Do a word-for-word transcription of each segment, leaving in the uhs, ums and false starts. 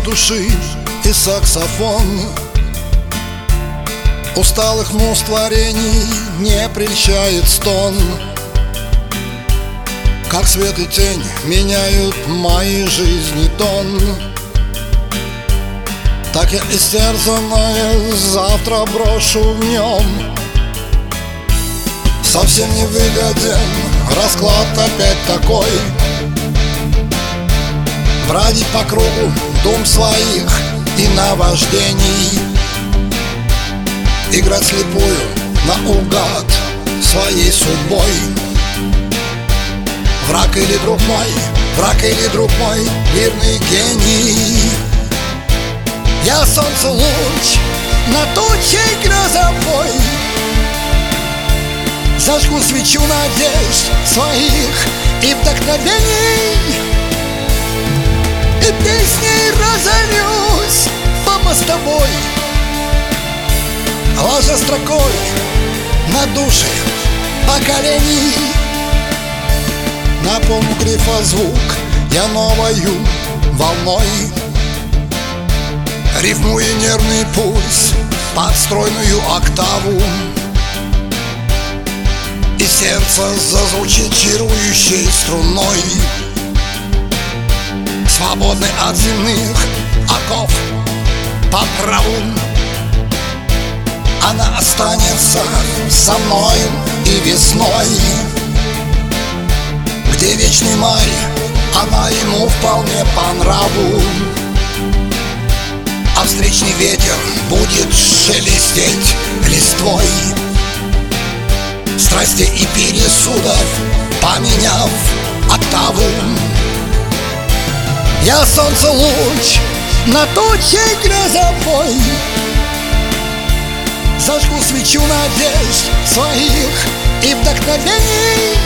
души и саксофон. Усталых муз творений не прельщает стон. Как свет и тень меняют мои жизни тон, так я истерзанное завтра брошу в нем. Совсем не выгоден расклад опять такой: бродить по кругу дум своих и наваждений, играть слепую наугад своей судьбой. Враг или друг мой, враг или друг мой, мирный гений. Я солнце луч на тучей грозовой, зажгу свечу надежд своих и вдохновений, и песней разорюсь по мостовой, ложа строкой на души поколений. Наполню грифа звук я новою волной, рифмуя нервный пульс под стройную октаву, и сердце зазвучит чарующей струной, свободный от земных оков по праву. Она останется со мною и весной, где вечный май, она ему вполне по нраву. А встречный ветер будет шелестеть листвой, страстей и пересудов поменяв октаву. Я солнце луч на тучей грозовой, зажгу свечу надежд своих и вдохновений,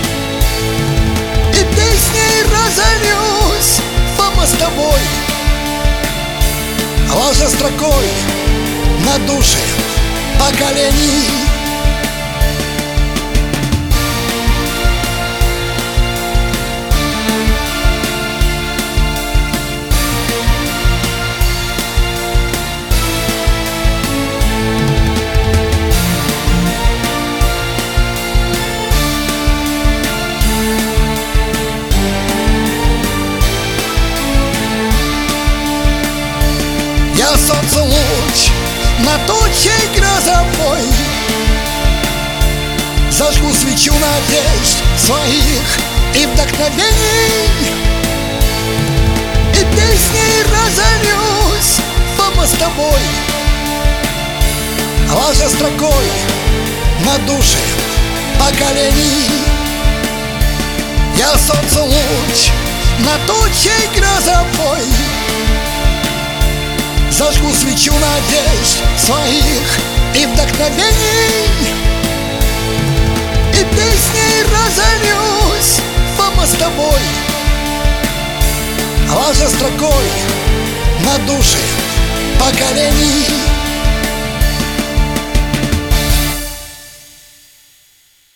и песней разорюсь по мостовой, ложа строкой на души поколений. Я солнце луч на тучей грозовой, зажгу свечу надежд своих и вдохновений, и песней разорюсь по мостовой, ложа строкой на души поколений. Я солнце луч на тучей грозовой, зажгу свечу надежд своих и вдохновений, и песней разорюсь по мостовой, ложа строкой на души поколений.